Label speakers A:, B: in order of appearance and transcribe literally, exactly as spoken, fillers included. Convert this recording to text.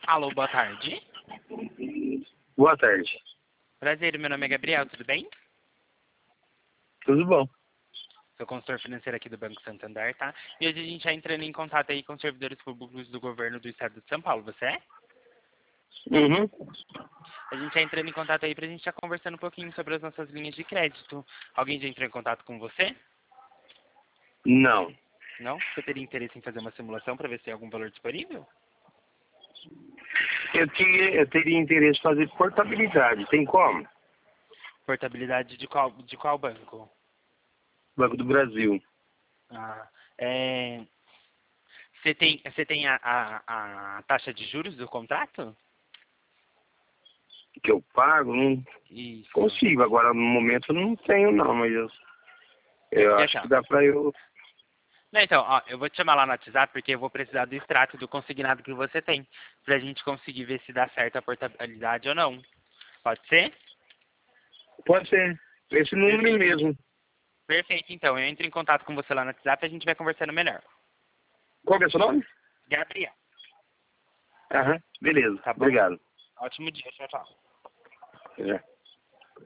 A: Alô, boa tarde.
B: Boa tarde.
A: Prazer, meu nome é Gabriel, tudo bem?
B: Tudo bom?
A: Sou consultor financeiro aqui do Banco Santander, tá? E hoje a gente está entrando em contato aí com os servidores públicos do governo do estado de São Paulo, você é?
B: Uhum.
A: A gente está entrando em contato aí pra gente estar conversando um pouquinho sobre as nossas linhas de crédito. Alguém já entrou em contato com você?
B: Não.
A: Não? Você teria interesse em fazer uma simulação para ver se tem algum valor disponível?
B: Eu, tinha, eu teria interesse em fazer portabilidade. Tem como?
A: Portabilidade de qual, de qual banco?
B: Banco do Brasil.
A: Ah, é... Você tem, você tem a, a, a taxa de juros do contrato?
B: Que eu pago? Não
A: Isso.
B: consigo. Agora, no momento, eu não tenho, não. Mas eu, eu
A: E
B: acho
A: então?
B: que dá pra eu...
A: Não, então, ó, eu vou te chamar lá no WhatsApp porque eu vou precisar do extrato do consignado que você tem, pra gente conseguir ver se dá certo a portabilidade ou não. Pode ser?
B: Pode ser. Esse número
A: Perfeito.
B: mesmo.
A: Perfeito, então. Eu entro em contato com você lá no WhatsApp e a gente vai conversando melhor.
B: Qual que é o seu nome?
A: Gabriel.
B: Aham. Beleza.
A: Tá bom?
B: Obrigado.
A: Ótimo dia. Tchau, tchau.
B: Já.